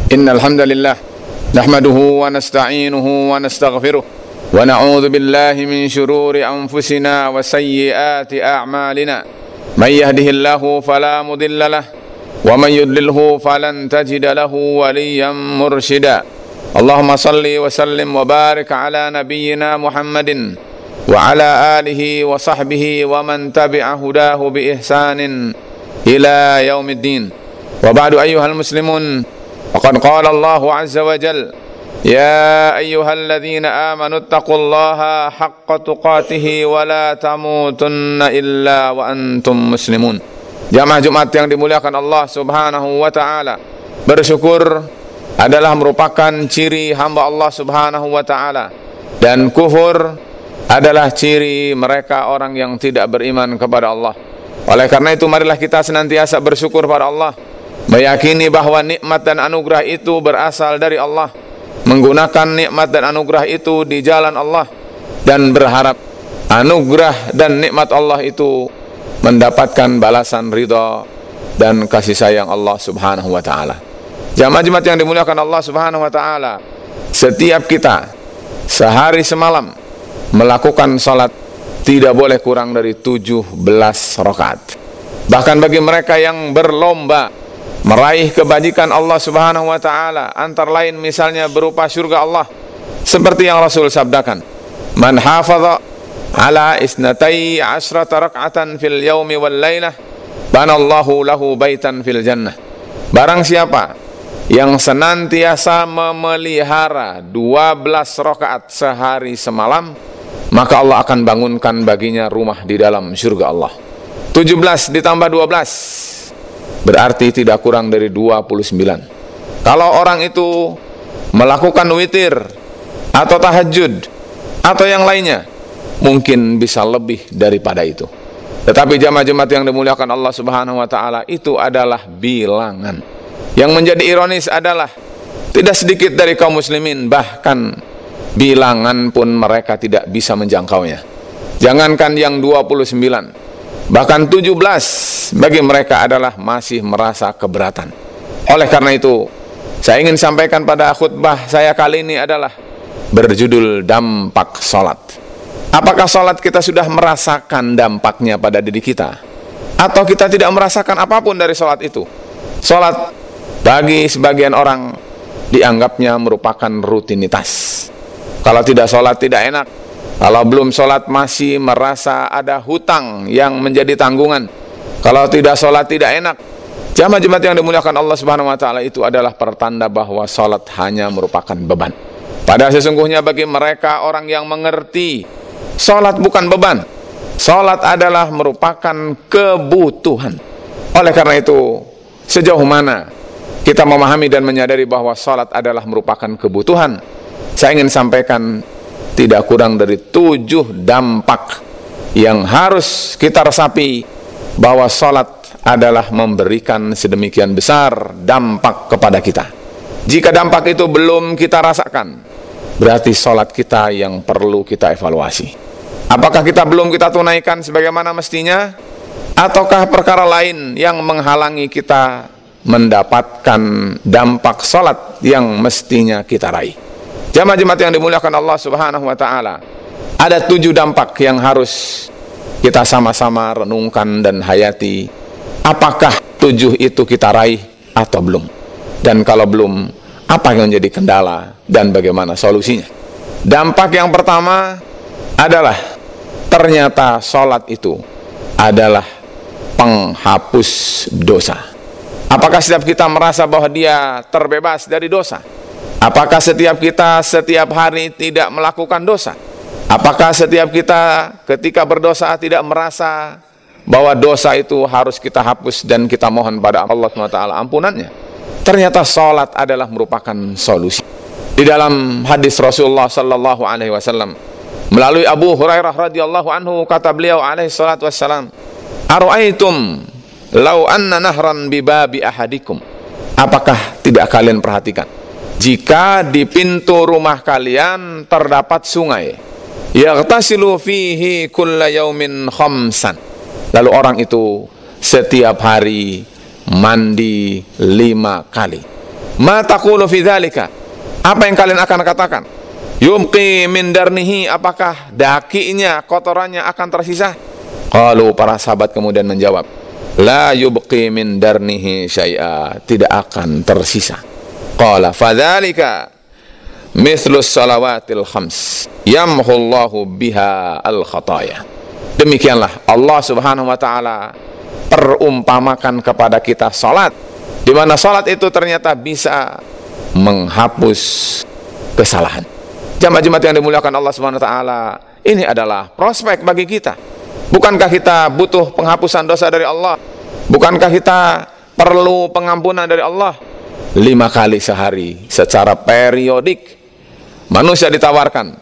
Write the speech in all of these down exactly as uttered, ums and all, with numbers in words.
إن الحمد لله نحمده ونستعينه ونستغفره ونعوذ بالله من شرور أنفسنا وسيئات أعمالنا من يهده الله فلا مضل له ومن يضلله فلن تجد له وليا مرشدا اللهم صل وسلم وبارك على نبينا محمد وعلى آله وصحبه ومن تبع هداه بإحسان إلى يوم الدين وبعد أيها المسلمون وقد قال الله عز وجل يا أيها الذين آمنوا اتقوا الله حق تقاته ولا تموتن إلا وأنتم مسلمون. Jamaah Jumat yang dimuliakan Allah Subhanahu wa taala, bersyukur adalah merupakan ciri hamba Allah Subhanahu wa taala, dan kufur adalah ciri mereka orang yang tidak beriman kepada Allah. Oleh karena itu marilah kita senantiasa bersyukur pada Allah, meyakini bahwa nikmat dan anugerah itu berasal dari Allah, menggunakan nikmat dan anugerah itu di jalan Allah, dan berharap anugerah dan nikmat Allah itu mendapatkan balasan ridha dan kasih sayang Allah Subhanahu wa taala. Jamaah Jumat yang dimuliakan Allah Subhanahu wa taala, setiap kita sehari semalam melakukan salat tidak boleh kurang dari tujuh belas rakaat. Bahkan bagi mereka yang berlomba meraih kebajikan Allah Subhanahu wa taala, antara lain misalnya berupa surga Allah, seperti yang Rasul sabdakan, man hafadha ala isnatai asrata rak'atan fil yaumi wal lailah banallahu lahu baitan fil jannah. Barang siapa yang senantiasa memelihara dua belas rakaat sehari semalam, maka Allah akan bangunkan baginya rumah di dalam surga Allah. Tujuh belas ditambah dua belas berarti tidak kurang dari dua puluh sembilan. Kalau orang itu melakukan witir atau tahajud atau yang lainnya, mungkin bisa lebih daripada itu. Tetapi jamaah Jumat yang dimuliakan Allah Subhanahu wa taala, itu adalah bilangan. Yang menjadi ironis adalah tidak sedikit dari kaum muslimin bahkan bilangan pun mereka tidak bisa menjangkaunya. Jangankan yang dua puluh sembilan, bahkan tujuh belas bagi mereka adalah masih merasa keberatan. Oleh karena itu, saya ingin sampaikan pada khutbah saya kali ini adalah berjudul dampak salat. Apakah salat kita sudah merasakan dampaknya pada diri kita, atau kita tidak merasakan apapun dari salat itu? Salat bagi sebagian orang dianggapnya merupakan rutinitas. Kalau tidak salat tidak enak. Kalau belum sholat masih merasa ada hutang yang menjadi tanggungan. Kalau tidak sholat tidak enak. Jamaah Jumat yang dimuliakan Allah Subhanahu wa taala, itu adalah pertanda bahwa sholat hanya merupakan beban. Padahal sesungguhnya bagi mereka orang yang mengerti, sholat bukan beban. Sholat adalah merupakan kebutuhan. Oleh karena itu, sejauh mana kita memahami dan menyadari bahwa sholat adalah merupakan kebutuhan, saya ingin sampaikan tidak kurang dari tujuh dampak yang harus kita resapi, bahwa salat adalah memberikan sedemikian besar dampak kepada kita. Jika dampak itu belum kita rasakan, berarti salat kita yang perlu kita evaluasi. Apakah kita belum kita tunaikan sebagaimana mestinya, ataukah perkara lain yang menghalangi kita mendapatkan dampak salat yang mestinya kita raih? Jamaah Jumat yang dimuliakan Allah Subhanahu wa taala, ada tujuh dampak yang harus kita sama-sama renungkan dan hayati. Apakah tujuh itu kita raih atau belum? Dan kalau belum, apa yang menjadi kendala dan bagaimana solusinya? Dampak yang pertama adalah ternyata salat itu adalah penghapus dosa. Apakah setiap kita merasa bahwa dia terbebas dari dosa? Apakah setiap kita setiap hari tidak melakukan dosa? Apakah setiap kita ketika berdosa tidak merasa bahwa dosa itu harus kita hapus dan kita mohon pada Allah subhanahu wa taala ampunannya? Ternyata salat adalah merupakan solusi. Di dalam hadis Rasulullah sallallahu alaihi wasallam melalui Abu Hurairah radhiyallahu anhu, kata beliau alaihi salatu wassalam, "Ara'aitum law anna nahran bi babi ahadikum?" Apakah tidak kalian perhatikan, jika di pintu rumah kalian terdapat sungai, yaghtasilu fihi kulla yaumin khamsan, lalu orang itu setiap hari mandi lima kali. Ma taqulu fi dzalika? Apa yang kalian akan katakan? Yumqi min darnihi, apakah dakinya, kotorannya akan tersisa? Qalu, para sahabat kemudian menjawab, la yubqi min darnihi syai'a, tidak akan tersisa. Qala fadzalika mithlus salawatil khams yamhullahu biha al khataya. Demikianlah Allah Subhanahu wa taala perumpamakan kepada kita salat, di mana salat itu ternyata bisa menghapus kesalahan. Jamaah-jamaah yang dimuliakan Allah Subhanahu wa taala, ini adalah prospek bagi kita. Bukankah kita butuh penghapusan dosa dari Allah? Bukankah kita perlu pengampunan dari Allah? Lima kali sehari secara periodik manusia ditawarkan,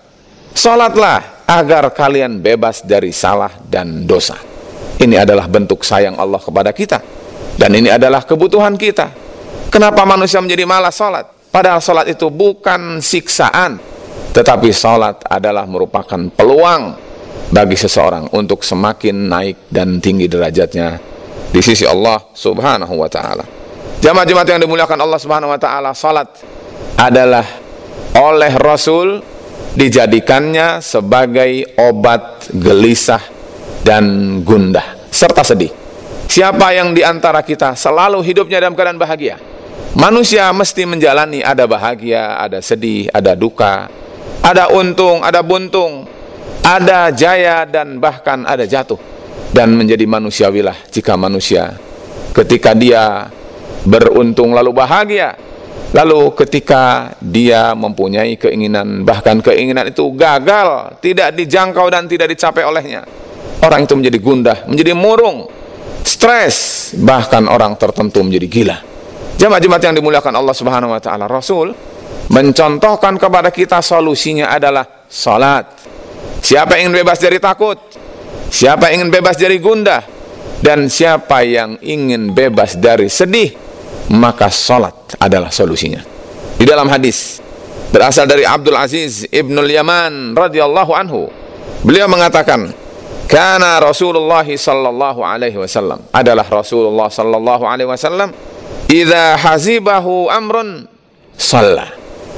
salatlah agar kalian bebas dari salah dan dosa. Ini adalah bentuk sayang Allah kepada kita, dan ini adalah kebutuhan kita. Kenapa manusia menjadi malas salat? Padahal salat itu bukan siksaan, tetapi salat adalah merupakan peluang bagi seseorang untuk semakin naik dan tinggi derajatnya di sisi Allah Subhanahu wa taala. Jamaah-jamaah yang dimuliakan Allah Subhanahu wa taala, salat adalah oleh Rasul dijadikannya sebagai obat gelisah dan gundah serta sedih. Siapa yang diantara kita selalu hidupnya dalam keadaan bahagia? Manusia mesti menjalani ada bahagia, ada sedih, ada duka, ada untung, ada buntung, ada jaya, dan bahkan ada jatuh. Dan menjadi manusiawilah jika manusia ketika dia beruntung lalu bahagia, lalu ketika dia mempunyai keinginan, bahkan keinginan itu gagal, tidak dijangkau dan tidak dicapai olehnya, orang itu menjadi gundah, menjadi murung, stres, bahkan orang tertentu menjadi gila. Jemaah-jemaah yang dimuliakan Allah Subhanahu wa taala, Rasul mencontohkan kepada kita solusinya adalah salat. Siapa yang ingin bebas dari takut, siapa yang ingin bebas dari gundah, dan siapa yang ingin bebas dari sedih, maka salat adalah solusinya. Di dalam hadis berasal dari Abdul Aziz Ibnul Yaman radhiyallahu anhu, beliau mengatakan, kana Rasulullah sallallahu alaihi wasallam, adalah Rasulullah sallallahu alaihi wasallam, idza hazibahu amrun shalla,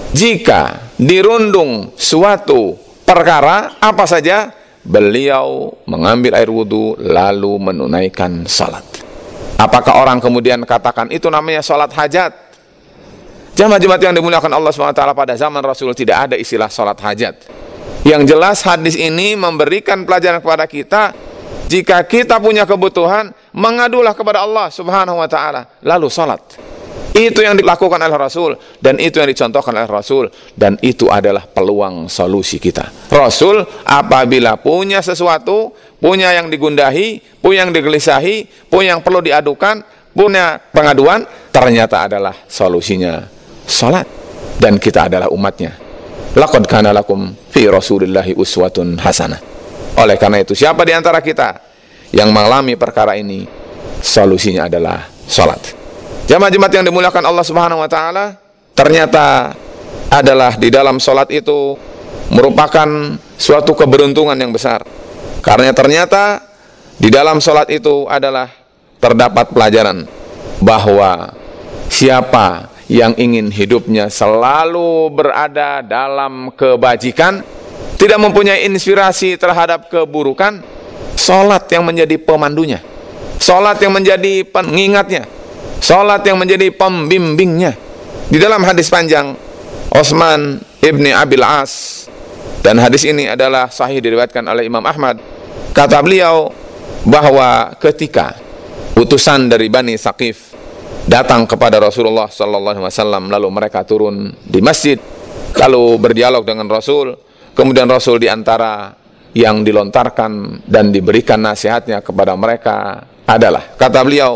jika dirundung suatu perkara apa saja, beliau mengambil air wudu lalu menunaikan salat. Apakah orang kemudian katakan itu namanya salat hajat? Jamaah-jamaah yang dimuliakan Allah subhanahu wa taala, pada zaman Rasul tidak ada istilah salat hajat. Yang jelas hadis ini memberikan pelajaran kepada kita, jika kita punya kebutuhan, mengadulah kepada Allah subhanahu wa taala lalu salat. Itu yang dilakukan oleh Rasul, dan itu yang dicontohkan oleh Rasul, dan itu adalah peluang solusi kita. Rasul apabila punya sesuatu, punya yang digundahi, punya yang digelisahi, punya yang perlu diadukan, punya pengaduan, ternyata adalah solusinya salat, dan kita adalah umatnya. Laqad kana lakum fi Rasulillahi uswatun hasanah. Oleh karena itu, siapa di antara kita yang mengalami perkara ini, solusinya adalah salat. Jamaah-jamaah yang dimuliakan Allah Subhanahu wa taala, ternyata adalah di dalam salat itu merupakan suatu keberuntungan yang besar. Karena ternyata di dalam salat itu adalah terdapat pelajaran bahwa siapa yang ingin hidupnya selalu berada dalam kebajikan, tidak mempunyai inspirasi terhadap keburukan, salat yang menjadi pemandunya, salat yang menjadi pengingatnya, salat yang menjadi pembimbingnya. Di dalam hadis panjang Utsman ibni Abil As, dan hadis ini adalah sahih diriwayatkan oleh Imam Ahmad, kata beliau bahwa ketika utusan dari Bani Saqif datang kepada Rasulullah sallallahu alaihi wasallam, lalu mereka turun di masjid lalu berdialog dengan Rasul, kemudian Rasul diantara yang dilontarkan dan diberikan nasihatnya kepada mereka adalah, kata beliau,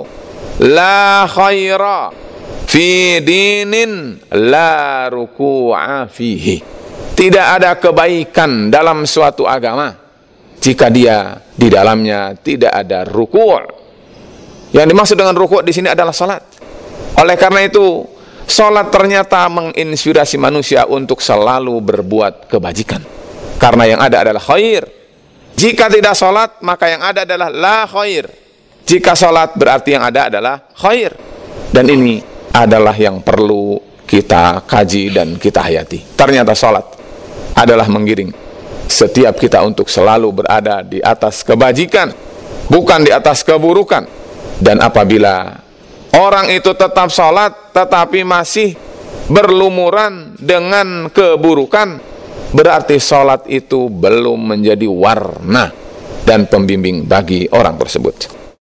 la khaira fi dinin la ruku'a fihi, tidak ada kebaikan dalam suatu agama jika dia di dalamnya tidak ada ruku'. Yang dimaksud dengan ruku' di sini adalah salat. Oleh karena itu, salat ternyata menginspirasi manusia untuk selalu berbuat kebajikan, karena yang ada adalah khair. Jika tidak salat, maka yang ada adalah la khair. Jika salat, berarti yang ada adalah khair. Dan ini adalah yang perlu kita kaji dan kita hayati. Ternyata sholat adalah menggiring setiap kita untuk selalu berada di atas kebajikan, bukan di atas keburukan. Dan apabila orang itu tetap sholat tetapi masih berlumuran dengan keburukan, berarti sholat itu belum menjadi warna dan pembimbing bagi orang tersebut.